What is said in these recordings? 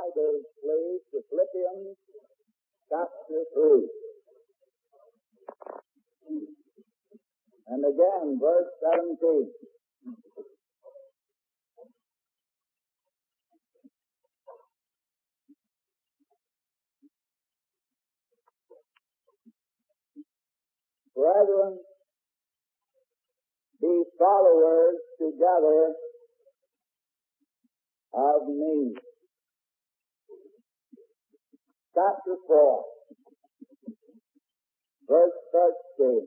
Bibles, please, to Philippians chapter 3. And again, verse 17. Brethren, be followers together of me. Chapter 4, verse 13.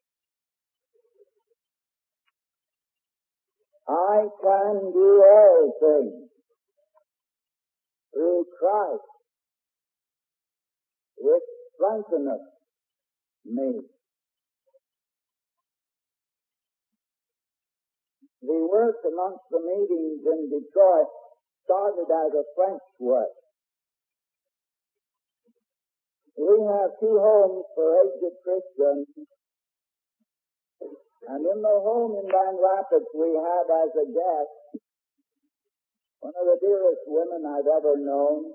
I can do all things through Christ, which strengtheneth me. The work amongst the meetings in Detroit started as a French work. We have 2 homes for aged Christians, and in the home in Grand Rapids we had as a guest one of the dearest women I've ever known.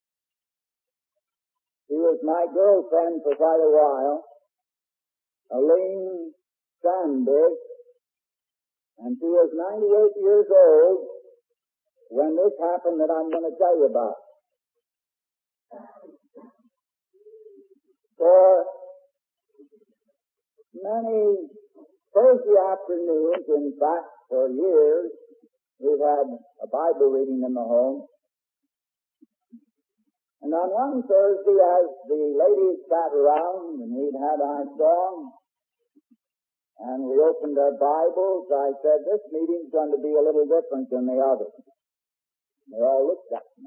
She was my girlfriend for quite a while, Aline Sandberg, and she was 98 years old when this happened that I'm going to tell you about. For many Thursday afternoons, in fact, for years, we've had a Bible reading in the home. And on one Thursday, as the ladies sat around and we'd had our song, and we opened our Bibles, I said, this meeting's going to be a little different than the others. They all looked at me.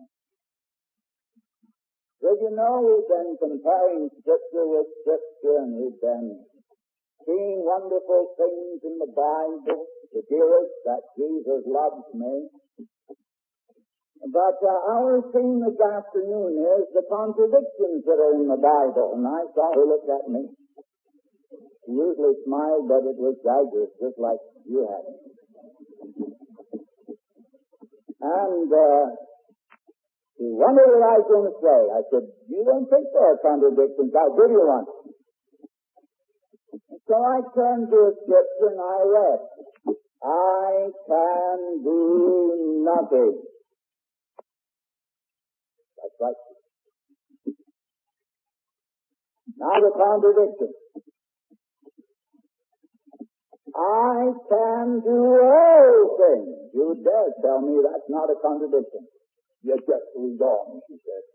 Did you know we've been comparing Scripture with Scripture, and we've been seeing wonderful things in the Bible, the dearest that Jesus loves me. But our theme this afternoon is the contradictions that are in the Bible, and I saw her look at me. She usually smiled, but it was daggers, just like you had. And she wondered what I was going to say. I said, you don't think there are contradictions. I'll give you one. So I turned to a scripture and I read, I can do nothing. That's right. Now the contradiction. I can do all things. You dare tell me that's not a contradiction. You just read on, she said.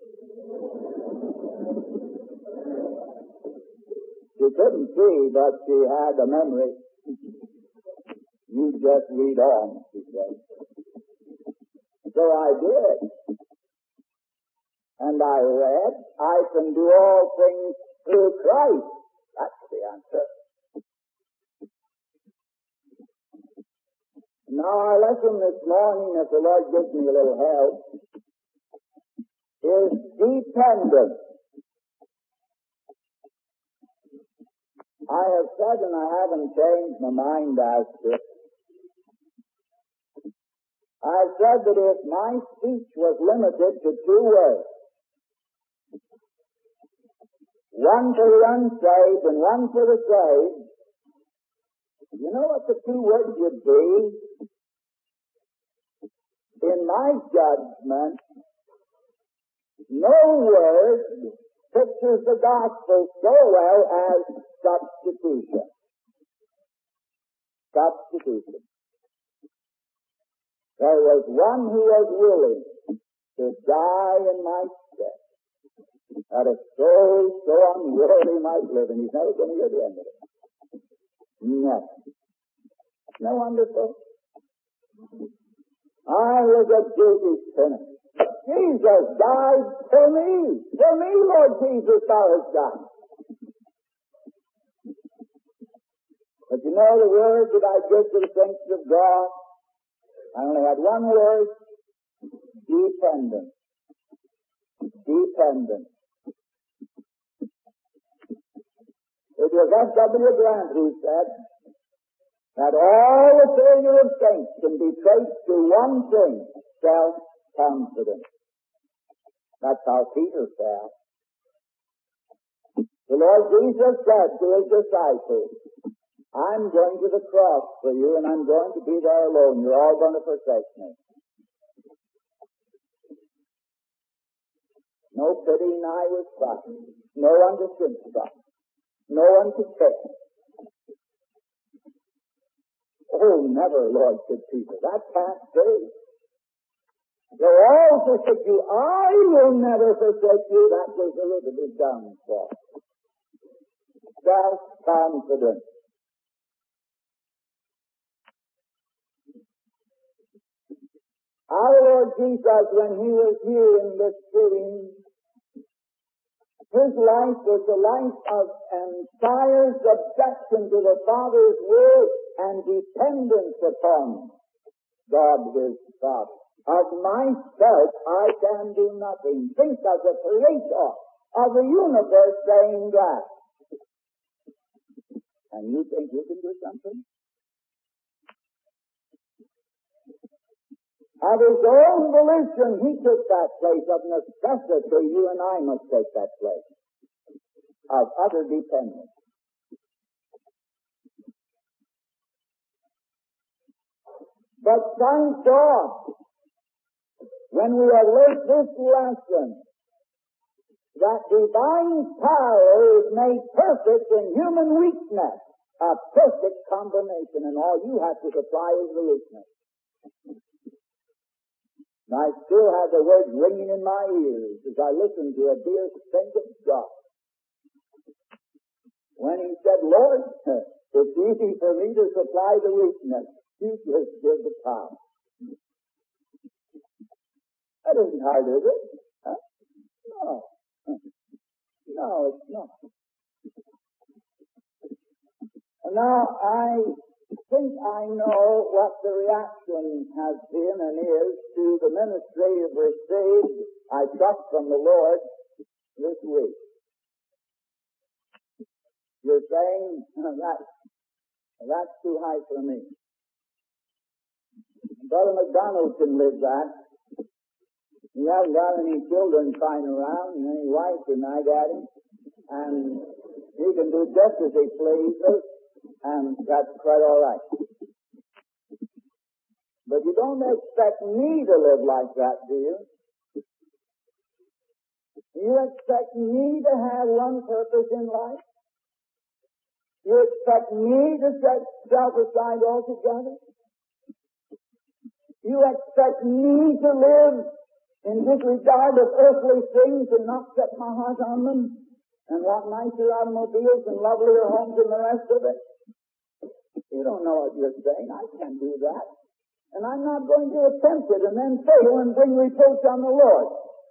She couldn't see, but she had a memory. You just read on, she said. So I did. And I read, I can do all things through Christ. That's the answer. Now our lesson this morning, if the Lord gives me a little help, is dependence. I have said, and I haven't changed my mind as to it, I've said that if my speech was limited to 2 words, one for the unsaved and one for the saved, you know what the 2 words would be? In my judgment, no word pictures the gospel so well as substitution. Substitution. There was one who was willing to die in my stead, that a soul so unworthy might live, and he's never going to hear the end of it. Never. Isn't that wonderful? I was a guilty sinner. Jesus died for me. For me, Lord Jesus, thou hast died. But you know the word that I give to the saints of God? I only had one word. Dependent. Dependent. It was F.W. Grant who said that all the failure of saints can be traced to one thing, self-confidence. That's how Peter felt. The Lord Jesus said to his disciples, I'm going to the cross for you, and I'm going to be there alone. You're all going to forsake me. No pitying eye was found. No one to sympathize. No one to care. Oh, never, Lord, said Peter. That can't be. They'll all forsake you. I will never forsake you. That was Elizabeth's downfall. Self-confidence. Our Lord Jesus, when he was here in this city, his life was a life of entire subjection to the Father's will and dependence upon God his Father. Of myself I can do nothing. Think of the creator of the universe saying that. And you think you can do something? Of his own volition, he took that place. Of necessity, you and I must take that place of utter dependence. But thank God, when we have learned this lesson, that divine power is made perfect in human weakness, a perfect combination, and all you have to supply is the weakness. And I still have the words ringing in my ears as I listen to a dear saint of God. When he said, Lord, it's easy for me to supply the weakness. You just give the power. That isn't hard, is it? Huh? No. No, it's not. And now I think I know what the reaction has been and is to the ministry you've received, I trust from the Lord, this week. You're saying, that's too high for me. Brother McDonald can live that. He hasn't got any children flying around and any wife to nag at him. And he can do just as he pleases, and that's quite all right. But you don't expect me to live like that, do you? You expect me to have one purpose in life? You expect me to set self aside altogether? You expect me to live in disregard of earthly things and not set my heart on them and want nicer automobiles and lovelier homes and the rest of it? You don't know what you're saying. I can't do that. And I'm not going to attempt it and then fail and bring reproach on the Lord.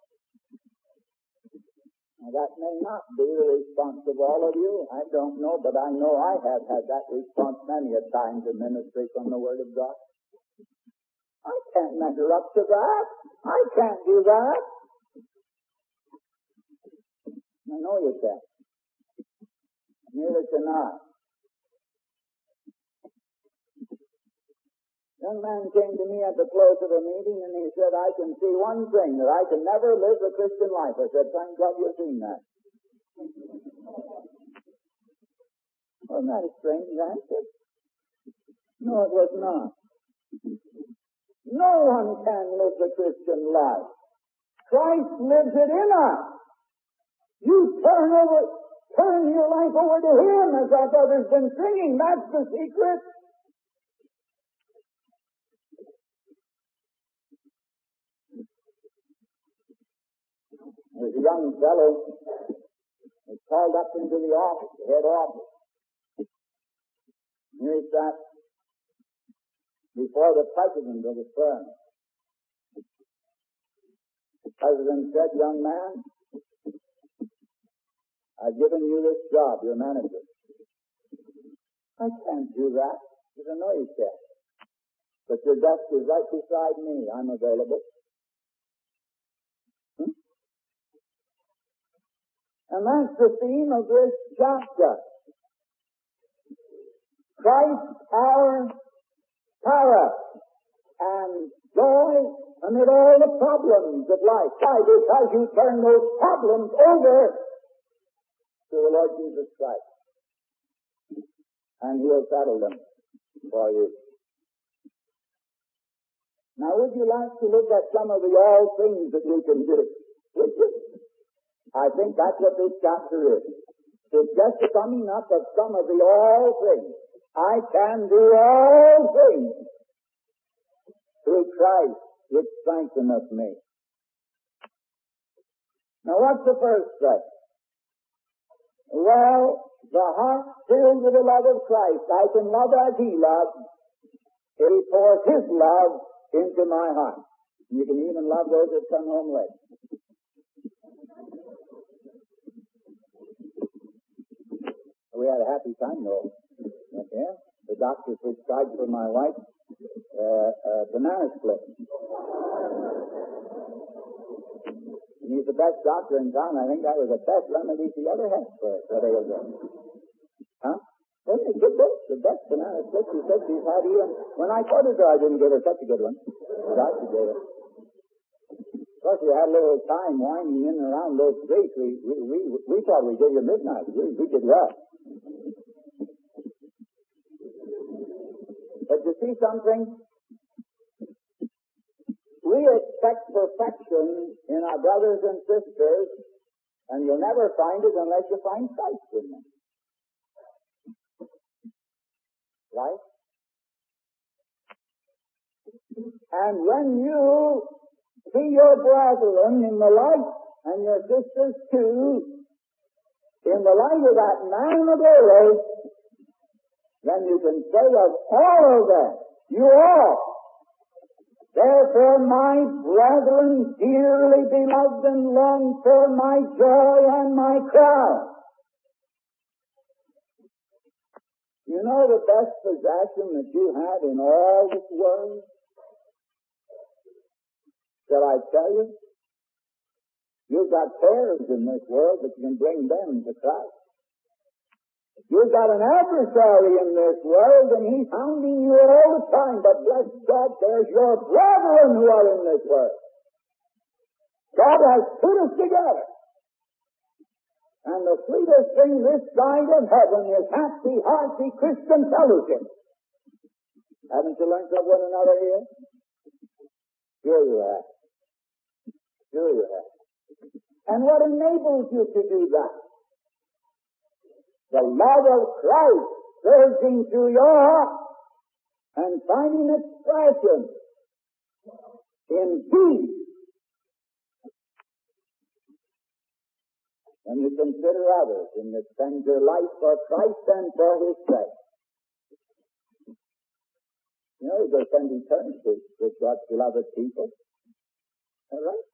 Now, that may not be the response of all of you. I don't know, but I know I have had that response many a time to ministry from the Word of God. I can't measure up to that. I can't do that. I know you can't. Neither can I. Young man came to me at the close of a meeting and he said, I can see one thing, that I can never live the Christian life. I said, thank God you've seen that. Wasn't that a strange answer? No, it was not. No one can live the Christian life. Christ lives it in us. You turn your life over to Him, as our brother's been singing. That's the secret. There's a young fellow was called up into the office, the head office. Here he sat before the president of the firm. The president said, young man, I've given you this job, your manager. I can't do that. He said, no, you can't. But your desk is right beside me. I'm available. And that's the theme of this chapter. Christ, our power and joy amid all the problems of life. Why? Because you turn those problems over to the Lord Jesus Christ, and He'll settle them for you. Now, would you like to look at some of the all things that you can do? Would you? I think that's what this chapter is. It's just the summing up of some of the all things. I can do all things through Christ, which strengtheneth me. Now, what's the first thing? Well, the heart filled with the love of Christ. I can love as He loved. He pours His love into my heart. You can even love those that come home late. We had a happy time, though. Yeah. The doctor prescribed for my wife banana split. And he's the best doctor in town. I think that was the best remedy she ever had for ALJ. Huh? Wasn't it good, though? The best banana split she said she's had even... When I quoted her, I didn't give her such a good one. The doctor gave her. Of course, we had a little time winding in and around those streets. We thought we'd give you midnight. We did well. But you see something? We expect perfection in our brothers and sisters, and you'll never find it unless you find Christ in them. Right? And when you see your brethren in the light, and your sisters too, in the light of that man of glory, then you can say of all of them, you all. Therefore, my brethren, dearly beloved and longed for, my joy and my crown. You know the best possession that you have in all this world? Shall I tell you? You've got tares in this world, but you can bring them to Christ. You've got an adversary in this world, and he's hounding you all the time, but bless God, there's your brethren who are in this world. God has put us together. And the sweetest thing this side of heaven is happy, hearty Christian fellowship. Haven't you learned of one another here? Sure you have. Sure you have. And what enables you to do that? The love of Christ surging through your heart and finding expression in peace. When you consider others and you spend your life for Christ and for His sake. You know, you go spend eternity with God's beloved people. All right?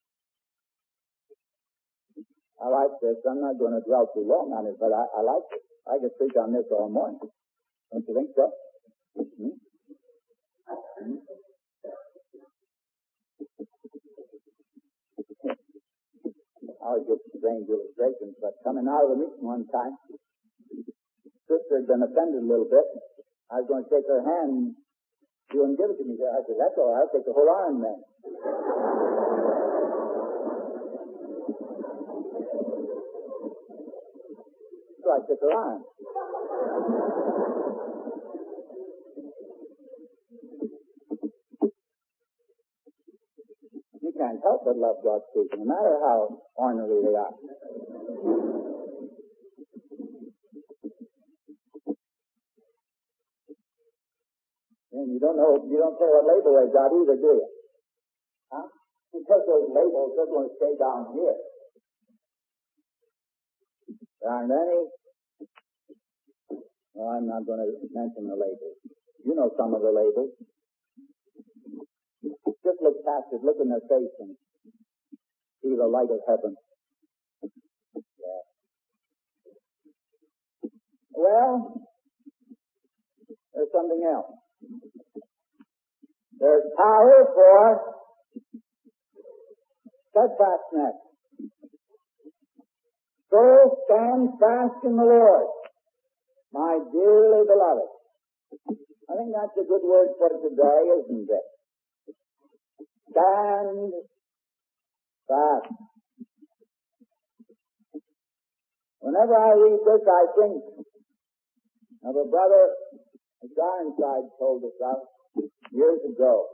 I like this. I'm not going to dwell too long on it, but I like it. I could preach on this all morning. Don't you think so? Mm-hmm. Mm-hmm. I always get strange illustrations, but coming out of the meeting one time, sister had been offended a little bit. I was going to take her hand. She wouldn't give it to me. I said, that's all right. I'll take the whole arm then. So I took her arm. You can't help but love God's people, no matter how ornery they are. And you don't care what label they got either, do you? Huh? Because those labels, they're going to stay down here. There aren't any. No, I'm not going to mention the labels. You know some of the labels. Just look past it, look in their face and see the light of heaven. Yeah. Well, there's something else. There's power for steadfastness. So stand fast in the Lord, my dearly beloved. I think that's a good word for today, isn't it? Stand fast. Whenever I read this, I think of a brother, as Ironside told us of years ago.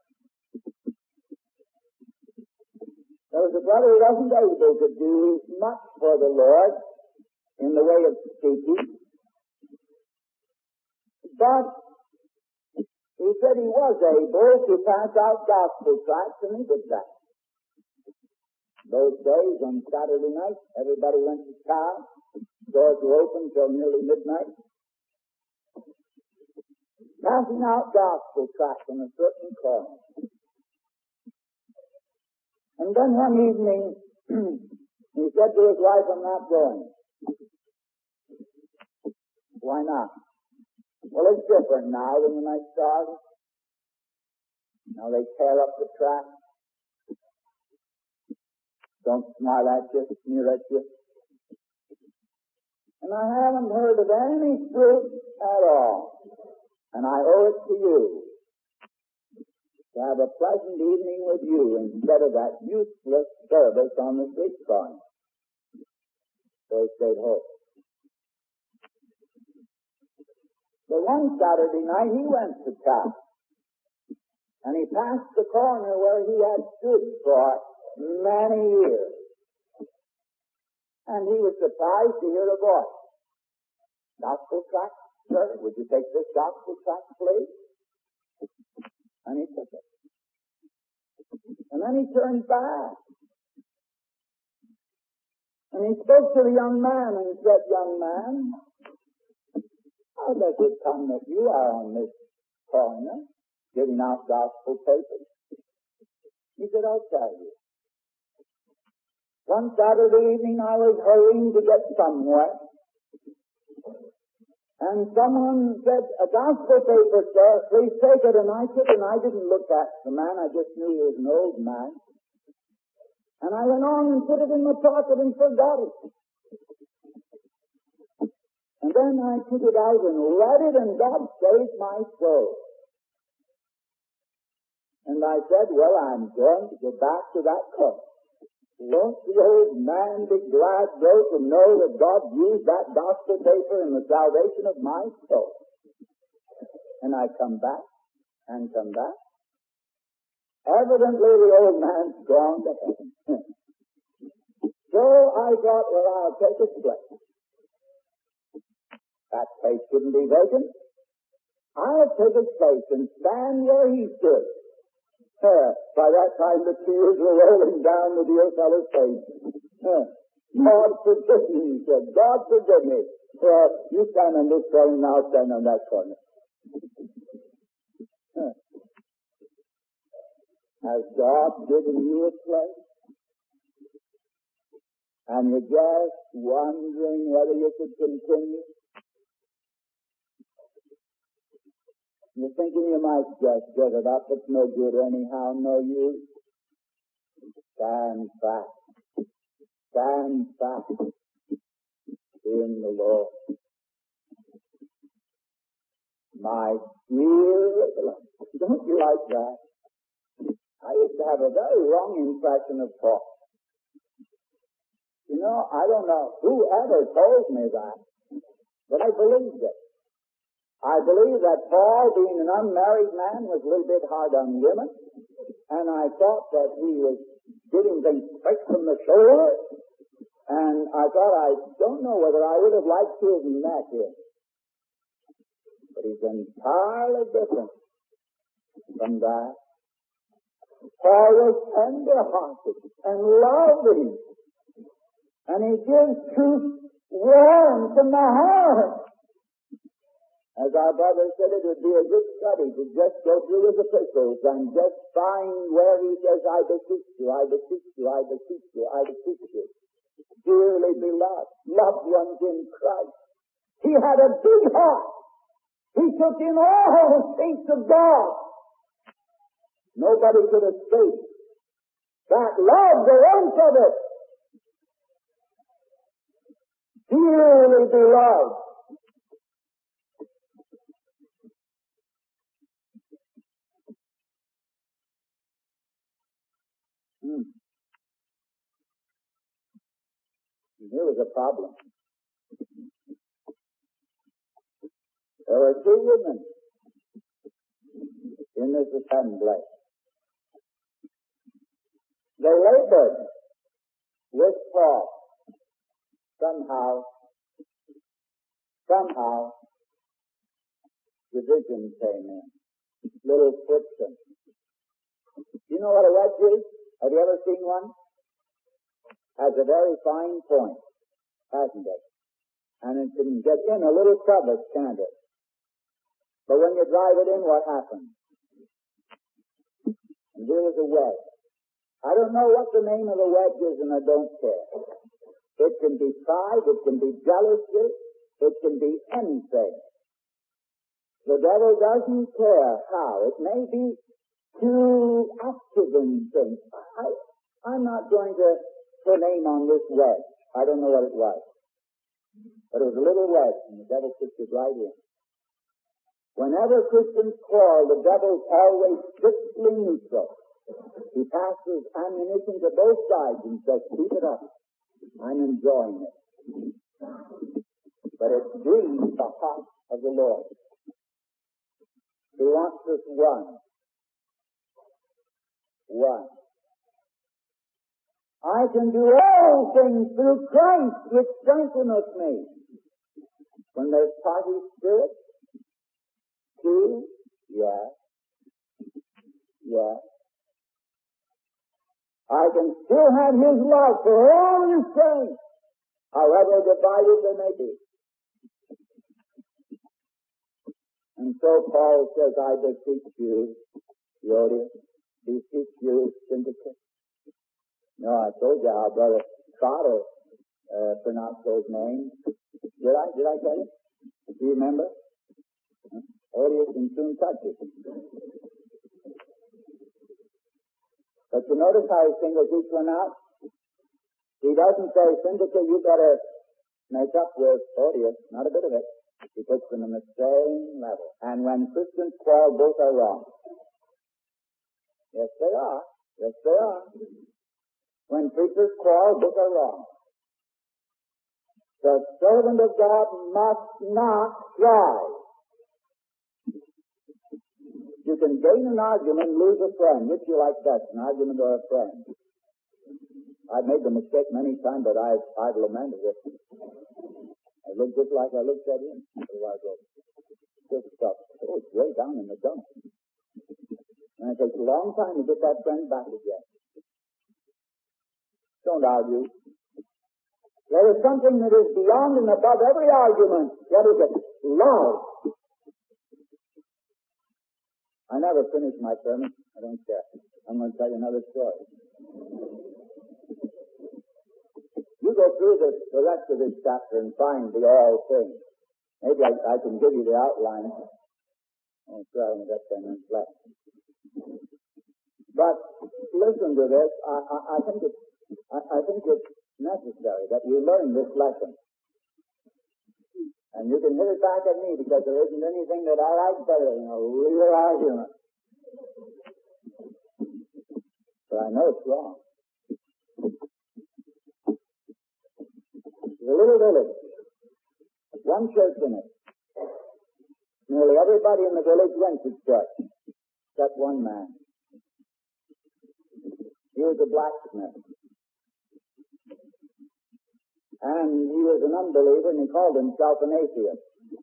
There was a brother who wasn't able to do much for the Lord in the way of speaking, but he said he was able to pass out gospel tracts, and he did that. Those days on Saturday night, everybody went to town. Doors were open till nearly midnight. Passing out gospel tracts in a certain corner. And then one evening, he said to his wife, "I'm not going." "Why not?" "Well, it's different now than when I started. Now they tear up the tract. Don't smile at you, sneer at you. And I haven't heard of any fruit at all. And I owe it to you to have a pleasant evening with you instead of that useless service on the street corner." So he stayed home. But one Saturday night he went to town. And he passed the corner where he had stood for many years. And he was surprised to hear a voice. "Gospel tract, sir? Would you take this gospel tract, please?" And he took it. And then he turned back. And he spoke to the young man and said, "Young man, how does it come that you are on this corner giving out gospel papers?" He said, "I'll tell you. One Saturday evening I was hurrying to get somewhere, and someone said, 'A gospel paper, sir, please take it.' And I took it, and I didn't look at the man. I just knew he was an old man. And I went on and put it in my pocket and forgot it. And then I took it out and read it, and God saved my soul. And I said, well, I'm going to go back to that corner. Won't the old man be glad, though, to know that God used that gospel paper in the salvation of my soul?" And I come back and come back. Evidently, the old man's gone to heaven. So I thought, well, I'll take his place. That place shouldn't be vacant. I'll take his place and stand where he stood. By that time, the tears were rolling down the dear fellow's face. "God forgive me," he said. "God forgive me. You stand on this corner, and I'll stand on that corner." Has God given you a place? And you're just wondering whether you could continue? You're thinking you might just give it up. It's no good anyhow, no use. Stand fast. Stand fast in the Lord. My dear beloved, don't you like that? I used to have a very wrong impression of Paul. You know, I don't know who ever told me that, but I believed it. I believe that Paul, being an unmarried man, was a little bit hard on women, and I thought that he was getting things straight from the shoulder, and I thought, I don't know whether I would have liked to have met him. But he's entirely different from that. Paul was tender-hearted and loving, and he gives truth warmth in the heart. As our brother said, it would be a good study to just go through his epistles and just find where he says, "I beseech you, I beseech you, I beseech you, I beseech you." Dearly beloved, loved ones in Christ. He had a big heart. He took in all the saints of God. Nobody could escape that love, the warmth of it. Dearly beloved. Here was a problem. There were two women in this assembly. They labored with Paul. Somehow, division came in. Little friction. You know what a wedge is? Have you ever seen one? Has a very fine point, hasn't it? And it can get in a little crevice, can't it? But when you drive it in, what happens? And here was a wedge. I don't know what the name of the wedge is, and I don't care. It can be pride, it can be jealousy, it can be anything. The devil doesn't care how. It may be too active in things. I'm not going to put a name on this wedge. I don't know what it was. But it was a little wedge, and the devil puts it right in. Whenever Christians quarrel, the devil's always strictly neutral. He passes ammunition to both sides and says, keep it up. I'm enjoying it. But it grieves the heart of the Lord. He wants us one. One. I can do all things through Christ which strengtheneth me. When there's party spirit, two, yes. I can still have His love for all His saints, however divided they may be. And so Paul says, I beseech you, Euodias, beseech you, Syntyche. No, I told you how Brother Trotter pronounced those names. Did I tell you? Do you remember? Euodias and Syntyche. But you notice how he singles each one out? He doesn't say, Syntyche, you better make up with Euodias. Not a bit of it. He puts them in the same level. And when Christians quarrel, both are wrong. Yes, they are. Yes, they are. When preachers quarrel, both are wrong. The servant of God must not thrive. You can gain an argument and lose a friend. Which you like best, an argument or a friend? I've made the mistake many times, but I've lamented it. I look just like I looked at him a while ago. Just stuff. Oh, it's way down in the dump. And it takes a long time to get that friend back again. Don't argue. There is something that is beyond and above every argument. What is it? Love. I never finish my sermon. I don't care. I'm going to tell you another story. You go through the rest of this chapter and find the all things. Maybe I can give you the outline. Oh, sure, I only got 10 minutes left. But listen to this. I think it's necessary that you learn this lesson. And you can hit it back at me because there isn't anything that I like better than a real argument. But I know it's wrong. There's a little village. One church in it. Nearly everybody in the village went to church, except one man. He was a blacksmith. And he was an unbeliever, and he called himself an atheist.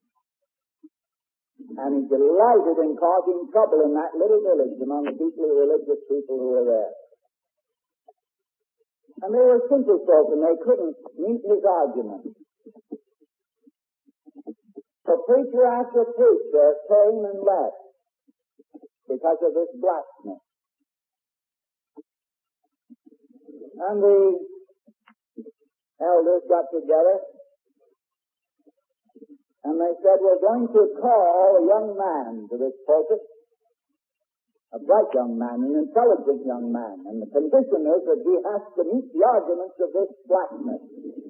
And he delighted in causing trouble in that little village among the deeply religious people who were there. And they were simple folk, and they couldn't meet his argument. So preacher after preacher came and left because of this blacksmith. And the elders got together, and they said, we're going to call a young man to this pulpit, a bright young man, an intelligent young man, and the condition is that he has to meet the arguments of this blacksmith.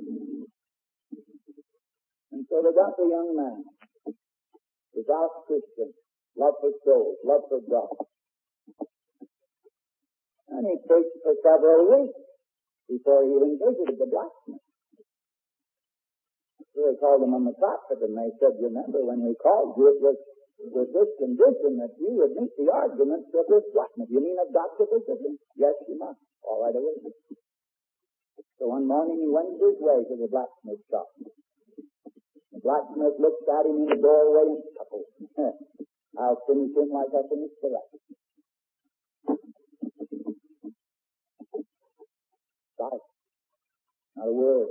And so they got the young man, devout Christian, love for souls, love for God. And he preached for several weeks before he even visited the blacksmith. So they called him on the prophet, and they said, remember, when we called you, it was with this condition that you would meet the arguments of this blacksmith. You mean I've got to visit him? Yes, you must. All right, away. So one morning he went his way to the blacksmith shop. The blacksmith looked at him in the doorway and chuckled. I'll finish him like I finished the rest. Silence. Not a word.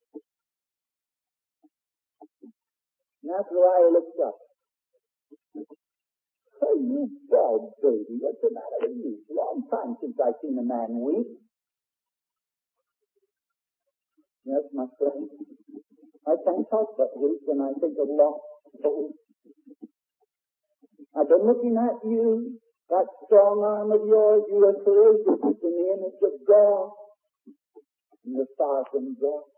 And after a while he looked up. Hey, you bald baby, what's the matter with you? It's a long time since I've seen a man weep. Yes, my friend. I can't help but weep when I think of lost souls. I've been looking at you, that strong arm of yours. You are courageous in the image of God, and the sovereign God.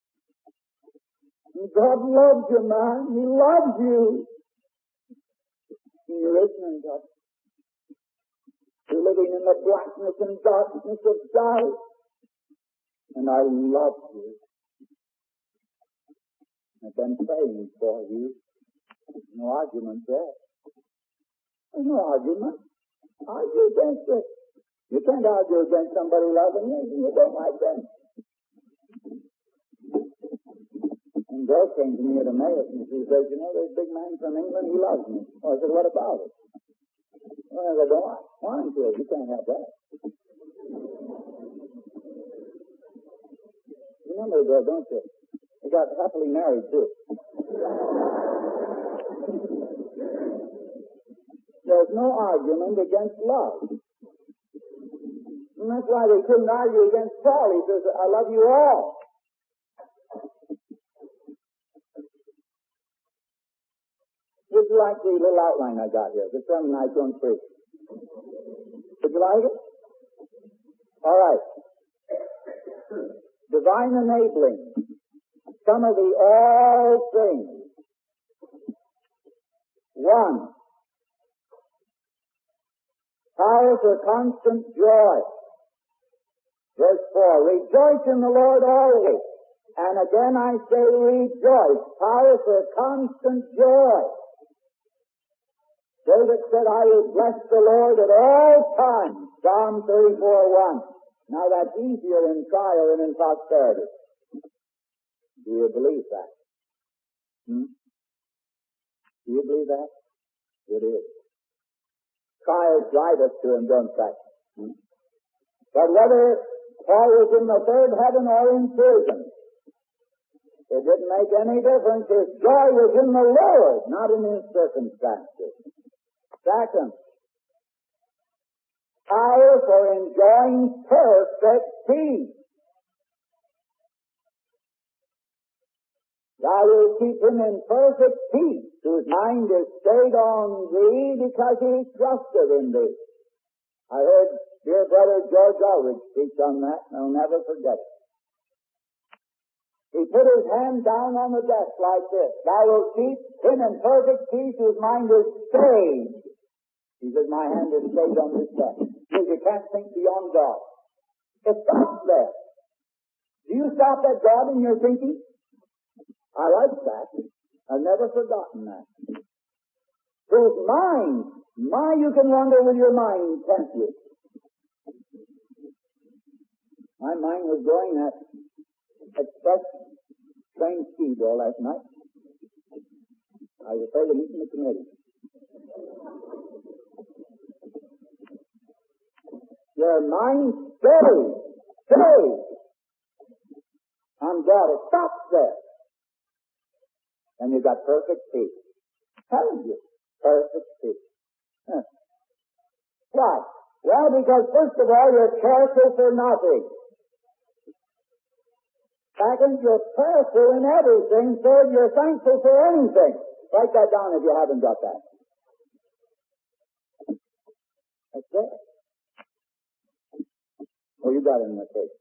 And God loves you, man. He loves you. And you're ignorant of it. You're living in the blackness and darkness of doubt. And I love you. I've been praying for you. There's no argument there. There's no argument. Argue against it. You can't argue against somebody loving you. You don't like them. And Bill came to me at Emmaus and he says, you know, there's a big man from England, he loves me. Oh, I said, what about it? Well, I said, don't want him to. You can't have that. You remember Bill, don't you? He got happily married, too. There's no argument against love. And that's why they couldn't argue against Paul. He says, I love you all. Would you like the little outline I got here? The sermon I don't preach. Would you like it? All right. Divine enabling. Some of the all things. 1. Power for constant joy. Verse 4. Rejoice in the Lord always. And again I say rejoice. Power for constant joy. David said, I will bless the Lord at all times. Psalm 34:1. Now that's easier in trial than in prosperity. Do you believe that? Do you believe that? It is. Trials drive us to him, don't they? But whether Paul was in the third heaven or in prison, it didn't make any difference. His joy was in the Lord, not in his circumstances. Second, power for enjoying perfect peace. Thou wilt keep him in perfect peace, whose mind is stayed on thee, because he trusted in thee. I heard dear brother George Ulrich speak on that, and I'll never forget it. He put his hand down on the desk like this. Thou wilt keep him in perfect peace, whose mind is stayed. He says, my hand is stayed on this desk. Because you can't think beyond God. It stops there. Do you stop at God in your thinking? I like that. I've never forgotten that. Whose mind, you can wander with your mind, can't you? My mind was going at express train speed all last night. I was afraid of meeting the committee. Your mind stays on God. It stops there. And you got perfect peace. Telling you, perfect peace. Why? Well, because first of all, you're careful for nothing. Second, you're prayerful in everything. Third, you're thankful for anything. Write that down if you haven't got that. That's there. Oh, you got it in the case.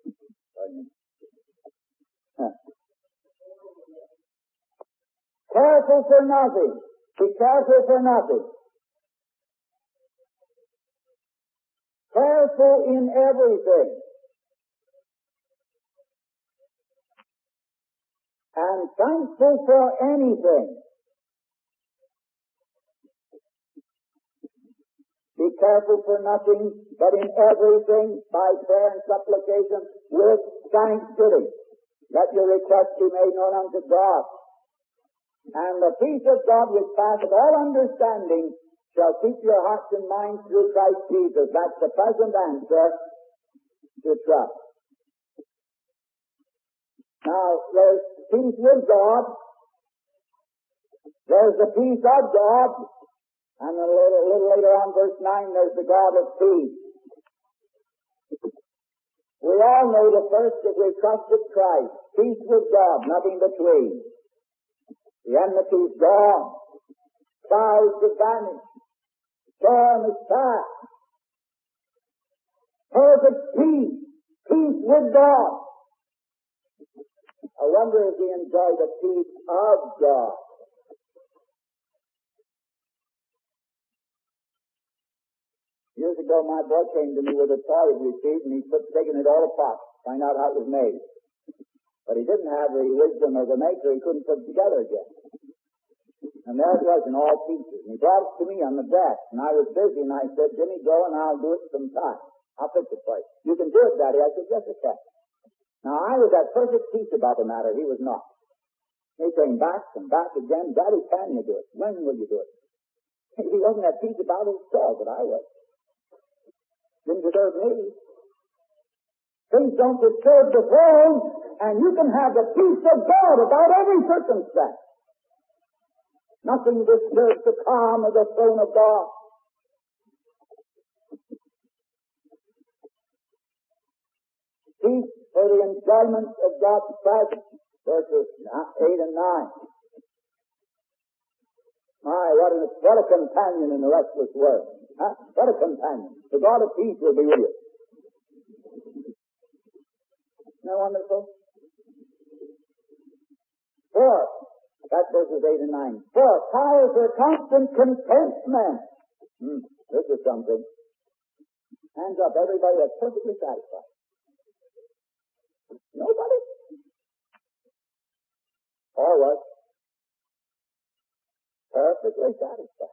Careful for nothing. Be careful for nothing. Careful in everything. and thankful for anything. Be careful for nothing, but in everything, by prayer and supplication, with thanksgiving. Let your requests be made known unto God. And the peace of God which passeth all understanding shall keep your hearts and minds through Christ Jesus. That's the present answer to trust. Now, there's peace with God. There's the peace of God. And a little later on, verse 9, there's the God of peace. We all know the first that we trusted Christ. Peace with God, nothing between. The enmity's gone. Clouds have vanished. Storm is past. Perfect peace. Peace with God. I wonder if we enjoy the peace of God. Years ago, my boy came to me with a toy he received, and he put taking it all apart, find out how it was made. But he didn't have the wisdom of the maker. He couldn't put it together again. And there it was in all pieces. And he brought it to me on the desk, and I was busy, and I said, Jimmy, go and I'll do it sometime. I'll fix it for you. You can do it, Daddy. I said, yes, I can. Now, I was at perfect peace about the matter. He was not. He came back and back again. Daddy, can you do it? When will you do it? He wasn't at peace about it at all, but I was. Didn't disturb me. Things don't disturb the throne, and you can have the peace of God about every circumstance. Nothing disturbs the calm of the throne of God. Peace for the enjoyment of God's presence, verses 8 and 9. My, what a companion in the restless world. Huh? What a companion. The God of peace will be with you. Isn't that wonderful? 4, that's verses 8 and 9. 4, trials are constant contentment. This is something. Hands up, everybody that's perfectly satisfied. Nobody? Or was perfectly satisfied.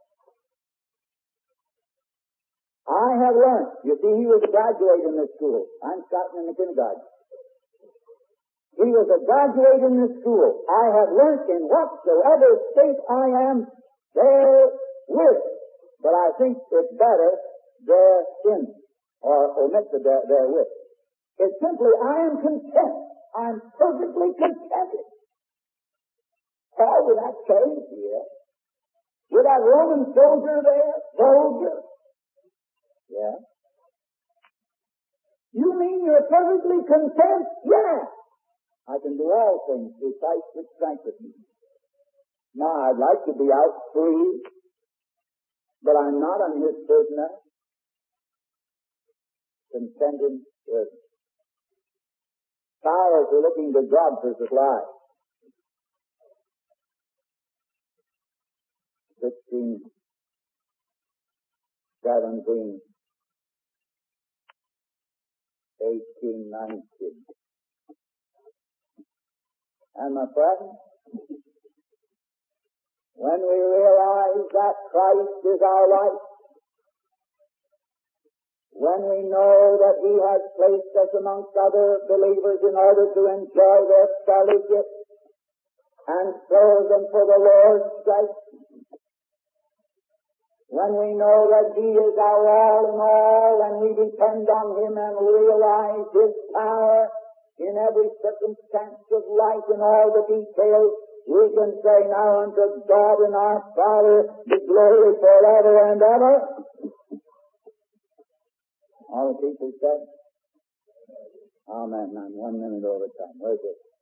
I have learned. You see, he was a graduate in this school. I'm starting in the kindergarten. He was a graduate in this school. I have learned in whatsoever state I am therewith. But I think it's better therein, or omit the therewith. It's simply, I am content. I'm perfectly contented. How would that change here? With that Roman soldier there? Soldier? Yeah. You mean you're perfectly content? Yeah. I can do all things through Christ which strengthens me. Now, I'd like to be out free, but I'm not on his prisoner. Contented with powers are looking to God for supply. 16, 17, 18, 19. And my friend, when we realize that Christ is our life, when we know that he has placed us amongst other believers in order to enjoy their fellowship and serve them for the Lord's sake, when we know that he is our all in all and we depend on him and realize his power in every circumstance of life, in all the details, we can say now unto God and our Father be glory forever and ever. All the people said, Amen. I'm 1 minute over time. Where's it?